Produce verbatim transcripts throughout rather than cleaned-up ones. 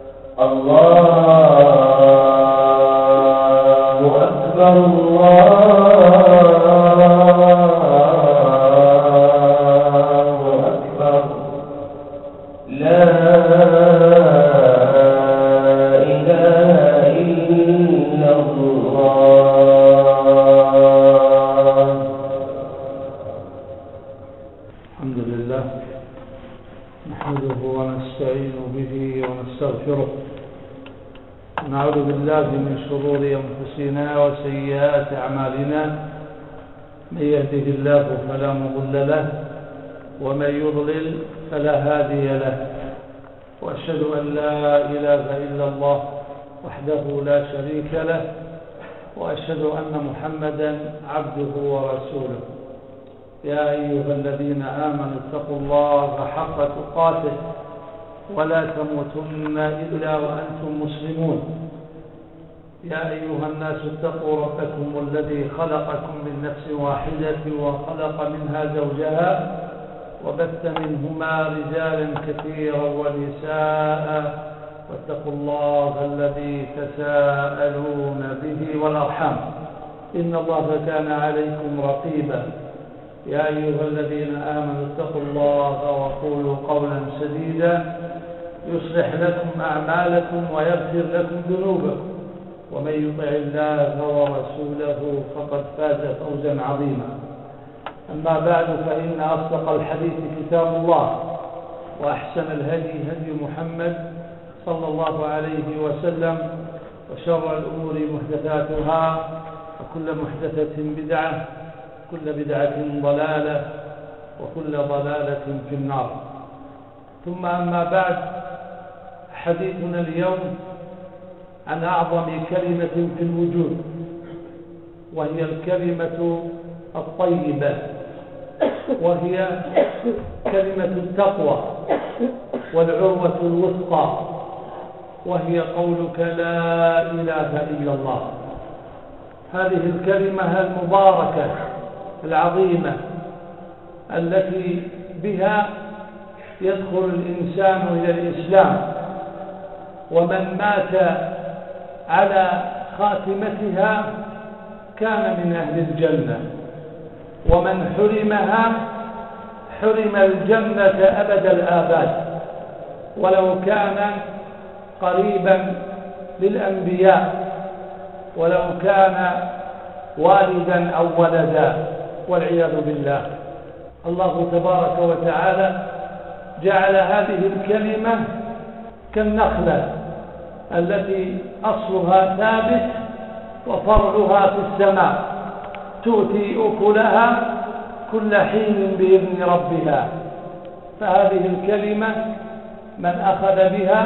الله أكبر الله أكبر لا إله إلا الله. الحمد لله نحمده ونستعين به ونستغفره ونعوذ بالله من شرور أنفسنا وسيئات أعمالنا. من يهده الله فلا مضل له ومن يضلل فلا هادي له، وأشهد أن لا إله إلا الله وحده لا شريك له، وأشهد أن محمدا عبده ورسوله. يا أيها الذين آمنوا اتقوا الله حق تقاته ولا تموتن إلا وأنتم مسلمون. يا أيها الناس اتقوا ربكم الذي خلقكم من نفس واحدة وخلق منها زوجها وبث منهما رجالا كثيرا ونساء، واتقوا الله الذي تساءلون به والأرحام إن الله كان عليكم رقيبا. يا أيها الذين آمنوا اتقوا الله وقولوا قولا سديدا يصلح لكم أعمالكم ويغفر لكم ذنوبكم، ومن يطع الله ورسوله فقد فاز فوزا عظيما. أما بعد، فإن أصدق الحديث كتاب الله، وأحسن الهدي هدي محمد صلى الله عليه وسلم، وشر الأمور محدثاتها، وكل محدثة بدعة، كل بدعة ضلالة، وكل ضلالة في النار. ثم أما بعد، حديثنا اليوم عن أعظم كلمة في الوجود، وهي الكلمة الطيبة، وهي كلمة التقوى والعروة الوثقى، وهي قولك لا إله إلا الله. هذه الكلمة المباركة العظيمة التي بها يدخل الإنسان إلى الإسلام، ومن مات على خاتمتها كان من أهل الجنة، ومن حرمها حرم الجنة أبد الآباد، ولو كان قريبا للأنبياء، ولو كان والدا أو ولدا، والعياذ بالله. الله تبارك وتعالى جعل هذه الكلمة كالنخلة التي أصلها ثابت وفرعها في السماء، تؤتي أكلها كل حين بإذن ربها. فهذه الكلمة من أخذ بها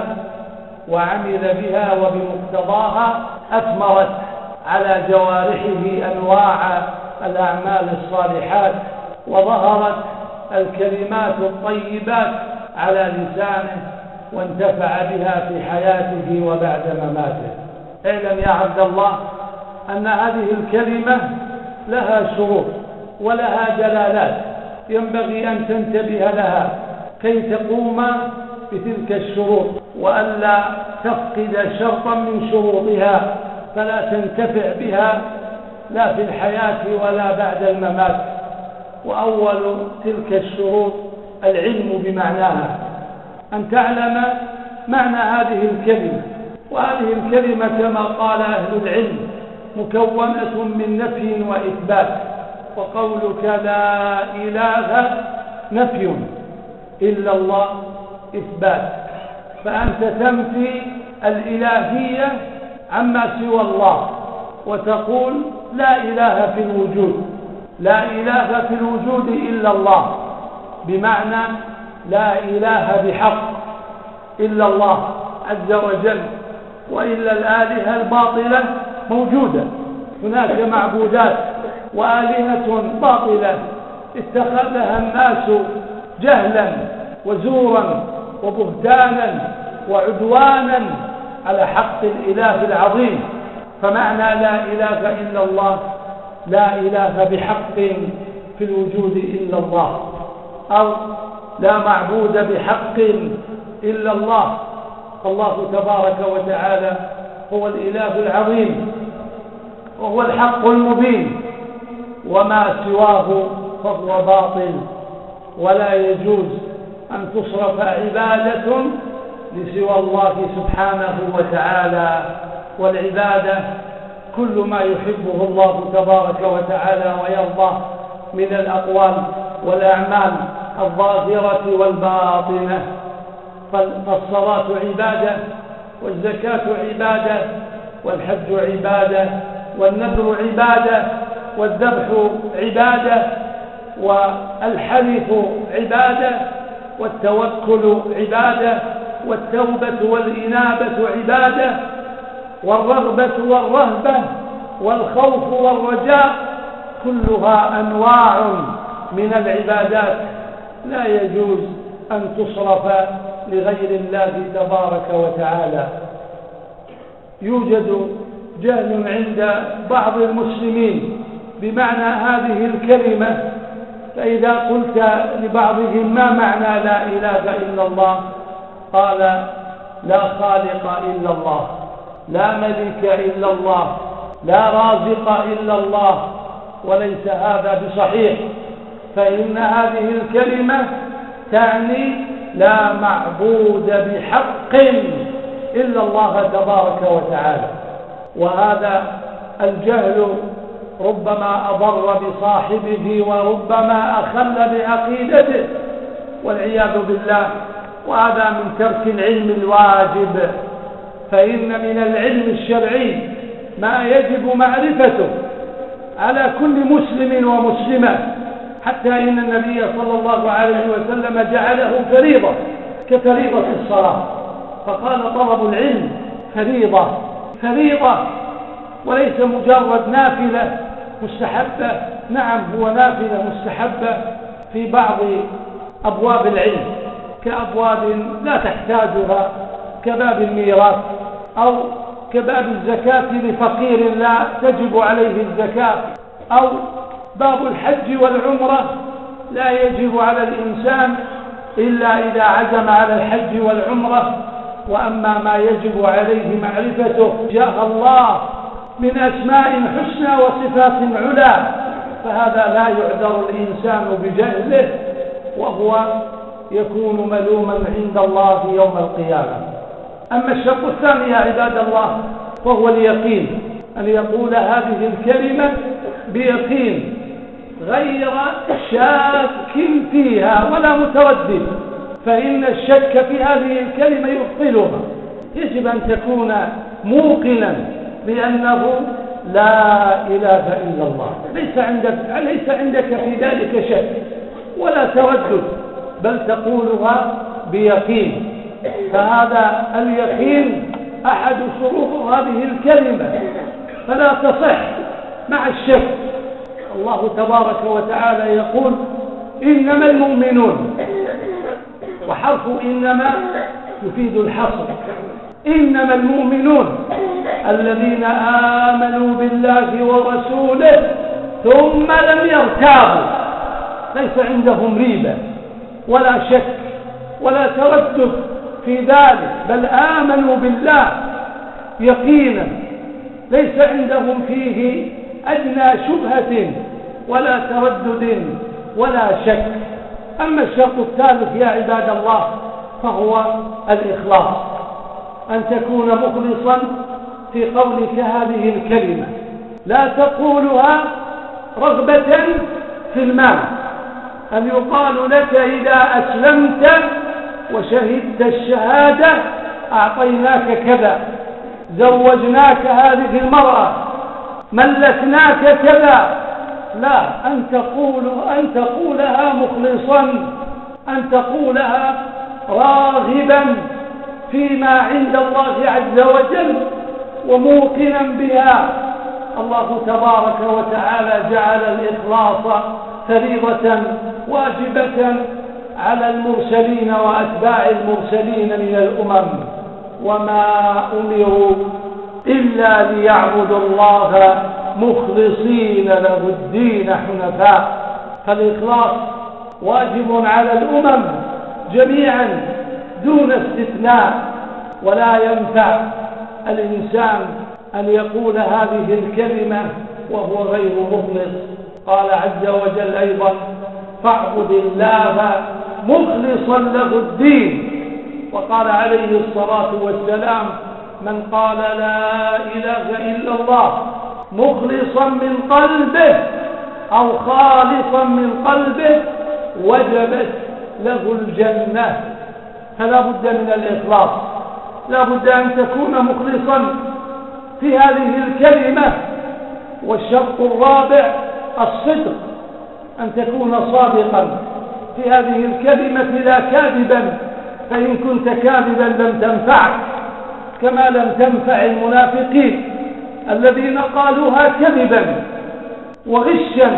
وعمل بها وبمقتضاها أثمرت على جوارحه أنواع الأعمال الصالحات، وظهرت الكلمات الطيبات على لسانه، وانتفع بها في حياته وبعد مماته. اعلم يا عبد الله أن هذه الكلمة لها شروط ولها دلالات ينبغي أن تنتبه لها كي تقوم بتلك الشروط، وألا تفقد شرطا من شروطها فلا تنتفع بها لا في الحياة ولا بعد الممات. وأول تلك الشروط العلم بمعناها، أن تعلم معنى هذه الكلمة. وهذه الكلمة كما قال أهل العلم مكونة من نفي وإثبات. وقولك لا إله نفي، إلا الله إثبات، فأنت تنفي الإلهية عما سوى الله، وتقول لا إله في الوجود، لا إله في الوجود إلا الله، بمعنى لا إله بحق إلا الله عز وجل، وإلا الآلهة الباطلة موجودة. هناك معبودات وآلهة باطلة اتخذها الناس جهلا وزورا وبهتانا وعدوانا على حق الإله العظيم. فمعنى لا إله إلا الله لا إله بحق في الوجود إلا الله، أو لا معبود بحق إلا الله. الله تبارك وتعالى هو الإله العظيم وهو الحق المبين، وما سواه فهو باطل، ولا يجوز أن تصرف عبادة لسوى الله سبحانه وتعالى. والعبادة كل ما يحبه الله تبارك وتعالى ويرضاه من الأقوال والأعمال الظاهرة والباطنة. فالصلاة عبادة، والزكاة عبادة، والحج عبادة، والنذر عبادة، والذبح عبادة، والحلف عبادة، والتوكل عبادة، والتوبة والإنابة عبادة، والرغبة والرهبة، والخوف والرجاء، كلها أنواع من العبادات لا يجوز أن تصرف لغير الله تبارك وتعالى. يوجد جهل عند بعض المسلمين بمعنى هذه الكلمة، فإذا قلت لبعضهم ما معنى لا إله إلا الله، قال لا خالق إلا الله، لا ملك إلا الله، لا رازق إلا الله، وليس هذا بصحيح، فإن هذه الكلمة تعني لا معبود بحق إلا الله تبارك وتعالى. وهذا الجهل ربما أضر بصاحبه وربما أخل بعقيدته والعياذ بالله، وهذا من ترك العلم الواجب. فإن من العلم الشرعي ما يجب معرفته على كل مسلم ومسلمة، حتى إن النبي صلى الله عليه وسلم جعله فريضة كفريضة الصلاة، فقال طلب العلم فريضة فريضة وليس مجرد نافلة مستحبة. نعم، هو نافلة مستحبة في بعض أبواب العلم، كأبواب لا تحتاجها، كباب الميراث، أو كباب الزكاة لفقير لا تجب عليه الزكاة، أو باب الحج والعمرة لا يجب على الإنسان إلا إذا عزم على الحج والعمرة. وأما ما يجب عليه معرفته جاء الله من أسماء حسنى وصفات علا، فهذا لا يعذر الإنسان بجهله، وهو يكون ملوما عند الله يوم القيامة. أما الشرط الثاني يا عباد الله وهو اليقين، أن يقول هذه الكلمة بيقين غير شاك فيها ولا متردد، فإن الشك في هذه الكلمة يبطلها. يجب أن تكون موقنا بأنه لا إله إلا الله، ليس عندك, ليس عندك في ذلك شك ولا تردد، بل تقولها بيقين. فهذا اليقين أحد شروط هذه الكلمة، فلا تصح مع الشك. الله تبارك وتعالى يقول إنما المؤمنون، وحرف إنما يفيد الحصر، إنما المؤمنون الذين آمنوا بالله ورسوله ثم لم يرتابوا، ليس عندهم ريبة ولا شك ولا تردد في ذلك، بل آمنوا بالله يقينا، ليس عندهم فيه أدنى شبهة ولا تردد ولا شك. أما الشرط الثالث يا عباد الله فهو الإخلاص، أن تكون مخلصا في قولك هذه الكلمة، لا تقولها رغبة في المال، أن يقال لك إذا أسلمت وشهدت الشهادة أعطيناك كذا، زوجناك هذه المرأة، ملكناك كذا. لا، أن تقول أن تقولها مخلصا، أن تقولها راغبا فيما عند الله عز وجل وموقنا بها. الله تبارك وتعالى جعل الإخلاص فريضة واجبة على المرسلين وأتباع المرسلين من الأمم، وما أمروا إلا ليعبدوا الله مخلصين له الدين حنفاء. فالإخلاص واجب على الأمم جميعا دون استثناء، ولا ينفع الإنسان أن يقول هذه الكلمة وهو غير مخلص. قال عز وجل أيضا: فاعبد الله مخلصا له الدين. وقال عليه الصلاة والسلام: من قال لا إله إلا الله مخلصا من قلبه أو خالصا من قلبه وجبت له الجنة. فلا بد من الإخلاص، لا بد أن تكون مخلصا في هذه الكلمة. والشرط الرابع الصدق، أن تكون صادقا في هذه الكلمة لا كاذبا، فإن كنت كاذبا لم تنفعك، كما لم تنفع المنافقين الذين قالوها كذبا وغشا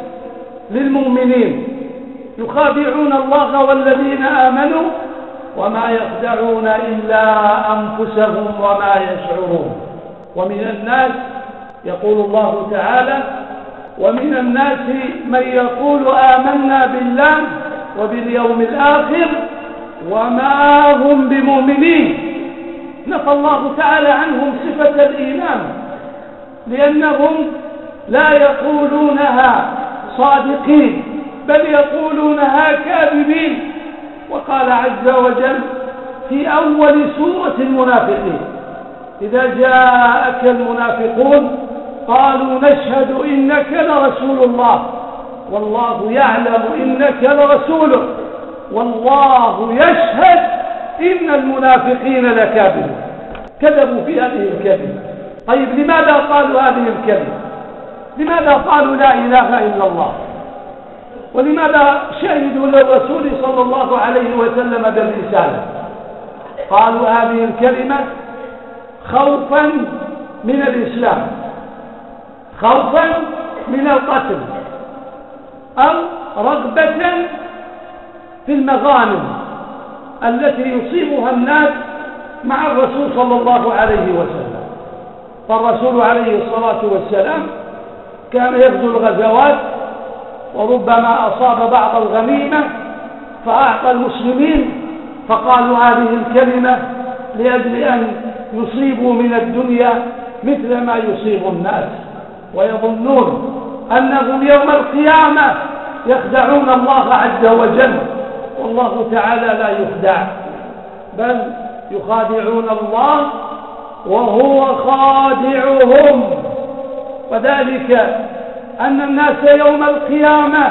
للمؤمنين، يخادعون الله والذين آمنوا وما يخدعون إلا أنفسهم وما يشعرون. ومن الناس يقول الله تعالى: ومن الناس من يقول آمنا بالله وباليوم الآخر وما هم بمؤمنين. نفى الله تعالى عنهم صفة الإيمان لأنهم لا يقولونها صادقين بل يقولونها كاذبين. وقال عز وجل في أول سورة المنافقين: إذا جاءك المنافقون قالوا نشهد إنك لرسول الله والله يعلم إنك لرسوله والله يشهد إن المنافقين لكاذبون. كذبوا في هذه الكلمة. طيب لماذا قالوا هذه الكلمة؟ لماذا قالوا لا إله إلا الله؟ ولماذا شهدوا للرسول صلى الله عليه وسلم بالرسالة؟ قالوا هذه الكلمة خوفا من الإسلام، خوفا من القتل، أو رغبة في المغانم التي يصيبها الناس مع الرسول صلى الله عليه وسلم. فالرسول عليه الصلاة والسلام كان يغزو الغزوات وربما أصاب بعض الغنيمة فأعطى المسلمين، فقالوا هذه الكلمة لأجل أن يصيبوا من الدنيا مثل ما يصيب الناس، ويظنون أنهم يوم القيامة يخدعون الله عز وجل، والله تعالى لا يخدع بل يخادعون الله وهو خادعهم. وذلك أن الناس يوم القيامة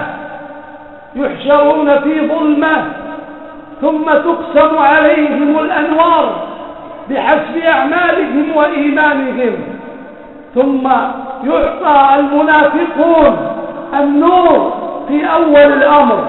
يحشرون في ظلمة ثم تقسم عليهم الأنوار بحسب أعمالهم وإيمانهم، ثم يعطى المنافقون النور في أول الأمر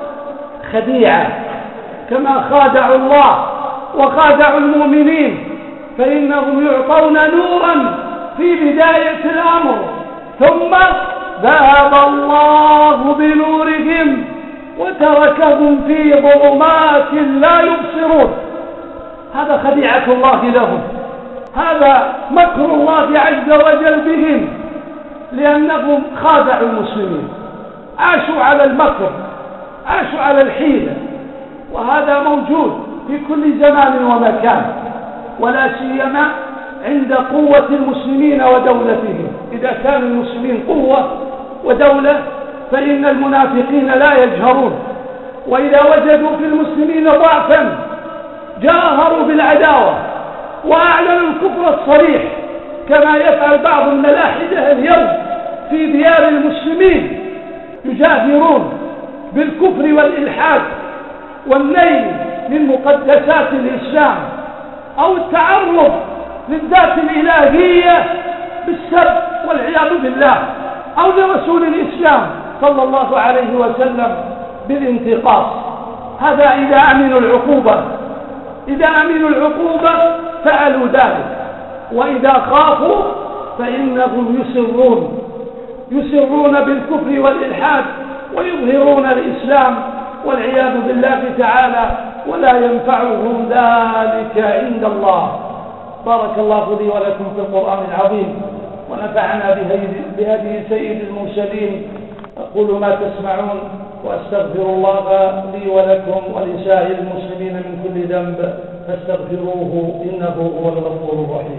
خديعة كما خادعوا الله وخادعوا المؤمنين، فإنهم يعطون نورا في بداية الأمر ثم ذهب الله بنورهم وتركهم في ظلمات لا يبصرون. هذا خديعة الله لهم، هذا مكر الله عز وجل بهم، لأنهم خادعوا المسلمين، عاشوا على المكر، عاشوا على الحيلة، وهذا موجود في كل زمان ومكان، ولا سيما عند قوة المسلمين ودولتهم. إذا كان المسلمين قوة ودولة فإن المنافقين لا يجهرون، وإذا وجدوا في المسلمين ضعفا جاهروا بالعداوة وأعلنوا الكفر الصريح، كما يفعل بعض الملاحدة اليوم في ديار المسلمين، يجاهرون بالكفر والإلحاد والنيل من مقدسات الإسلام أو التعرض للذات الإلهية بالسب والعياذ بالله، أو لرسول الإسلام صلى الله عليه وسلم بالانتقاص. هذا إذا أمنوا العقوبة، إذا أمنوا العقوبة فعلوا ذلك، وإذا خافوا فإنهم يسرون يسرون بالكفر والإلحاد ويظهرون الإسلام والعياذ بالله تعالى، ولا ينفعهم ذلك عند الله. بارك الله لي ولكم في القرآن العظيم، ونفعنا بهدي سيد المرسلين. أقول ما تسمعون وأستغفر الله لي ولكم ولسائر المسلمين من كل ذنب فاستغفروه إنه هو الغفور الرحيم.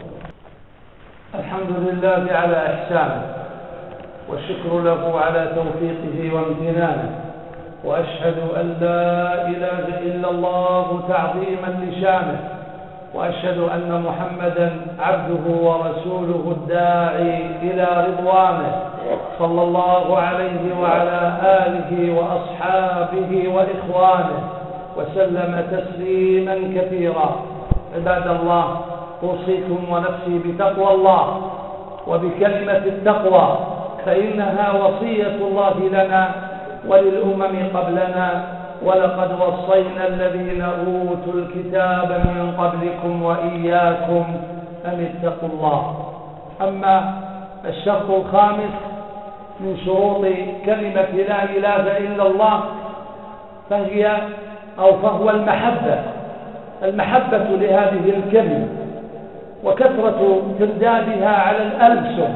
الحمد لله على إحسانه، والشكر له على توفيقه وامتنانه، وأشهد أن لا إله إلا الله تعظيما لشانه، وأشهد أن محمدا عبده ورسوله الداعي إلى رضوانه، صلى الله عليه وعلى آله وأصحابه وإخوانه وسلم تسليما كثيرا. عباد الله، أوصيكم ونفسي بتقوى الله وبكلمة التقوى، فإنها وصية الله لنا وللأمم قبلنا، ولقد وصينا الذين أوتوا الكتاب من قبلكم وإياكم أن اتقوا الله. أما الشرط الخامس من شروط كلمة لا إله إلا الله فهي أو فهو المحبة المحبة لهذه الكلمة، وكثرة تردادها على الألسن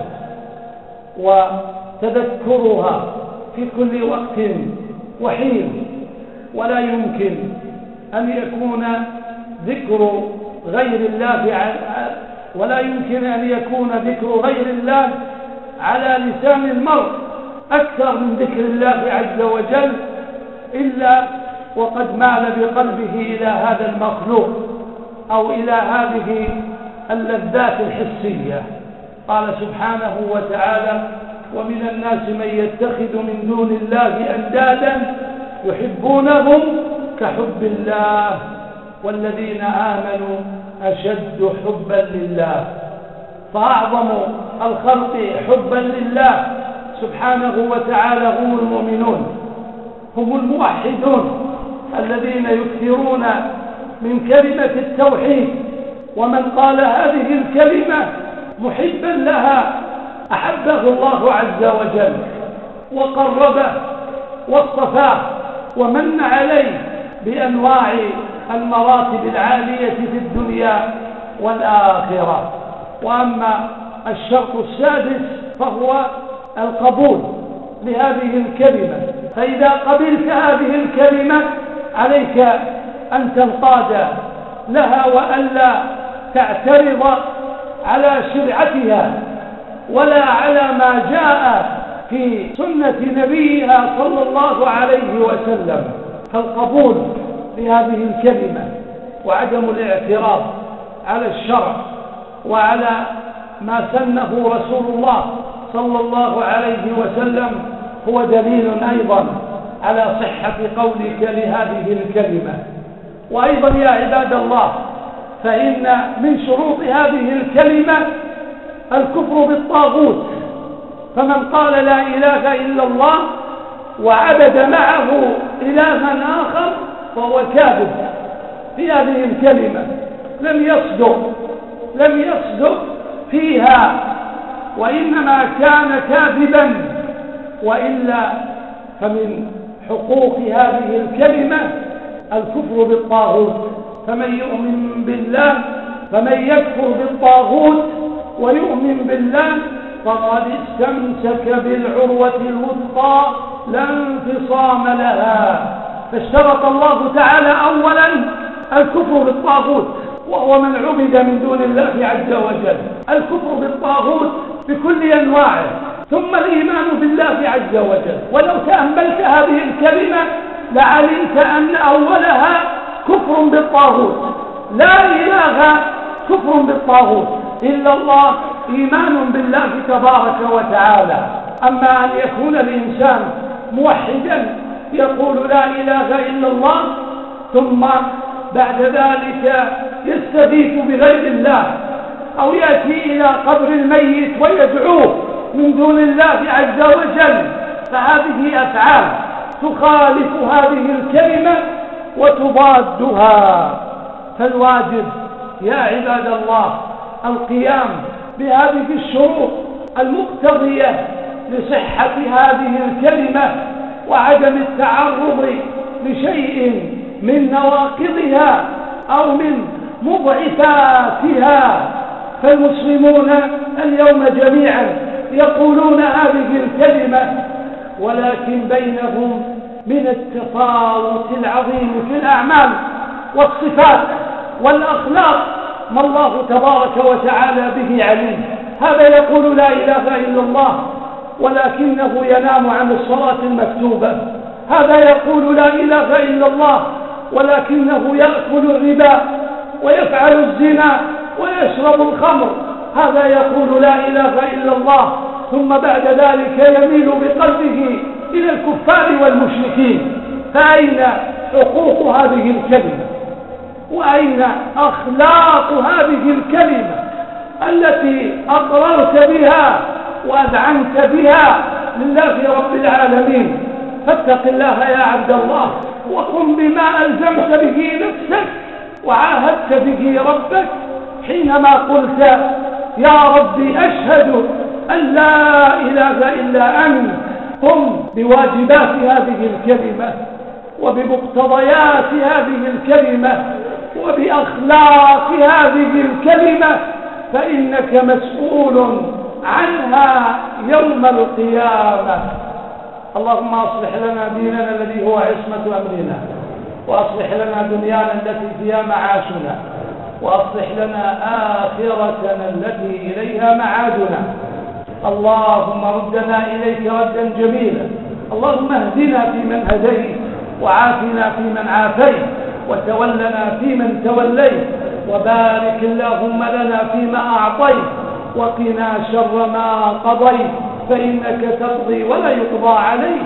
وتذكرها في كل وقت وحين. ولا يمكن أن يكون ذكر غير الله ولا يمكن أن يكون ذكر غير الله على لسان المرء أكثر من ذكر الله عز وجل إلا وقد مال بقلبه إلى هذا المخلوق أو إلى هذه اللذات الحسية. قال سبحانه وتعالى: ومن الناس من يتخذ من دون الله أندادا يحبونهم كحب الله والذين آمنوا أشد حبا لله. فأعظم الخلق حبا لله سبحانه وتعالى هم المؤمنون، هم الموحدون الذين يكثرون من كلمة التوحيد. ومن قال هذه الكلمة محبا لها أحبه الله عز وجل وقربه واصطفاه ومن عليه بأنواع المراتب العالية في الدنيا والآخرة. وأما الشرط السادس فهو القبول لهذه الكلمة. فإذا قبلت هذه الكلمة عليك أن تنقاد لها وألا تعترض على شرعتها ولا على ما جاء في سنة نبيها صلى الله عليه وسلم. فالقبول لهذه الكلمة وعدم الاعتراض على الشرع وعلى ما سنه رسول الله صلى الله عليه وسلم هو دليل أيضا على صحة قولك لهذه الكلمة. وأيضا يا عباد الله، فإن من شروط هذه الكلمة الكفر بالطاغوت. فمن قال لا إله إلا الله وعبد معه إلها آخر فهو كاذب في هذه الكلمة، لم يصدق لم يصدق فيها، وإنما كان كاذبا. وإلا فمن حقوق هذه الكلمة الكفر بالطاغوت. فمن يؤمن بالله فمن يكفر بالطاغوت ويؤمن بالله فقد استمسك بالعروة الوثقى لا انفصام لها. فاشترط الله تعالى أولا الكفر بالطاغوت، وهو من عبد من دون الله عز وجل، الكفر بالطاغوت بكل أنواعه، ثم الإيمان بالله عز وجل. ولو تأملت هذه الكلمة لعلمت أن أولها كفر بالطاغوت، لا إله كفر بالطاغوت إلا الله، إيمان بالله تبارك وتعالى. أما أن يكون الإنسان موحدا يقول لا إله إلا الله ثم بعد ذلك يستغيث بغير الله أو يأتي إلى قبر الميت ويدعوه من دون الله عز وجل، فهذه أفعال تخالف هذه الكلمة وتضادها. فالواجب يا عباد الله القيام بهذه الشروط المقتضية لصحة هذه الكلمة وعدم التعرض لشيء من نواقضها أو من مضعفاتها. فالمسلمون اليوم جميعا يقولون هذه الكلمة، ولكن بينهم من التفاوت العظيم في الأعمال والصفات والأخلاق ما الله تبارك وتعالى به عليم. هذا يقول لا إله إلا الله ولكنه ينام عن الصلاة المكتوبة، هذا يقول لا إله إلا الله ولكنه يأكل الربا ويفعل الزنا ويشرب الخمر، هذا يقول لا إله إلا الله ثم بعد ذلك يميل بقلبه إلى الكفار والمشركين. فأين حقوق هذه الكلمة؟ وأين أخلاق هذه الكلمة التي أقررت بها وأذعنت بها لله رب العالمين؟ فاتق الله يا عبد الله وقم بما ألزمت به نفسك وعاهدت به ربك حينما قلت يا ربي أشهد أن لا إله إلا أنت. قم بواجبات هذه الكلمة وبمقتضيات هذه الكلمة وبأخلاق هذه الكلمة، فإنك مسؤول عنها يوم القيامة. اللهم أصلح لنا ديننا الذي هو عصمة أمرنا، وأصلح لنا دنيانا التي فيها معاشنا، وأصلح لنا آخرتنا التي إليها معادنا. اللهم ردنا إليك ردا جميلا، اللهم اهدنا فيمن هديت، وعافنا فيمن عافيت، وتولنا فيمن توليت، وبارك اللهم لنا فيما أعطيت، وقنا شر ما قضيت، فإنك تقضي ولا يقضى عليك،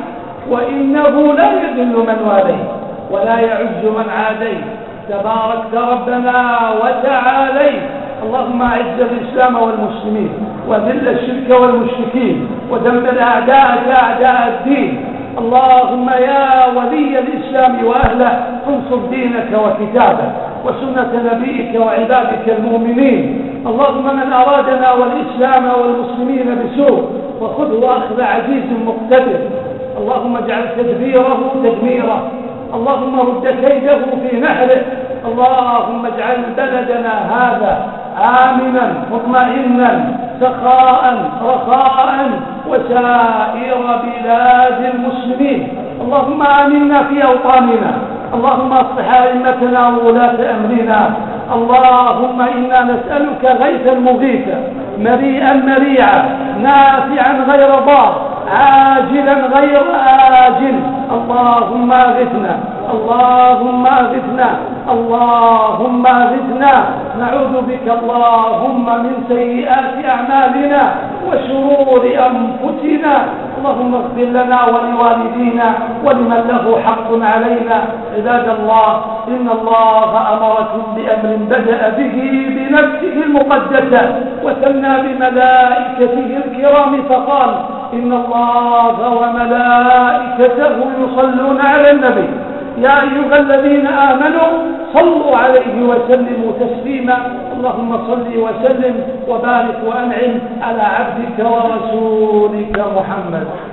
وإنه لا يذل من واليت ولا يعز من عاديت، تباركت ربنا وتعاليت. اللهم أعز الإسلام والمسلمين وذل الشرك والمشركين ودمر أعداءك أعداء الدين. اللهم يا ولي الإسلام وأهله انصر دينك وكتابك وسنة نبيك وعبادك المؤمنين. اللهم من أرادنا والإسلام والمسلمين بسوء وخذه أخذ عزيز مقتدر، اللهم اجعل تدبيره تدميره، اللهم رد كيده في نحره. اللهم اجعل بلدنا هذا آمنا مطمئنا سخاء رخاء وسائر بلاد المسلمين. اللهم آمنا في أوطاننا، اللهم اصلح أئمتنا وولاة أمرنا. اللهم إنا نسألك غيثا مغيثا مريئا مريعا نافعا غير ضار عاجلا غير آجل. اللهم أغثنا، اللهم أغثنا، اللهم أغثنا. نعوذ بك اللهم من سيئات أعمالنا وشرور أنفسنا. اللهم اغفر لنا ولوالدينا ولمن له حق علينا. عباد الله، إن الله أمركم بأمر بدأ به بنفسه المقدسة وثنى بملائكته الكرام فقال إن الله وملائكته يصلون على النبي يا أيها الذين آمنوا صلوا عليه وسلموا تسليما. اللهم صل وسلم وبارك وأنعم على عبدك ورسولك محمد.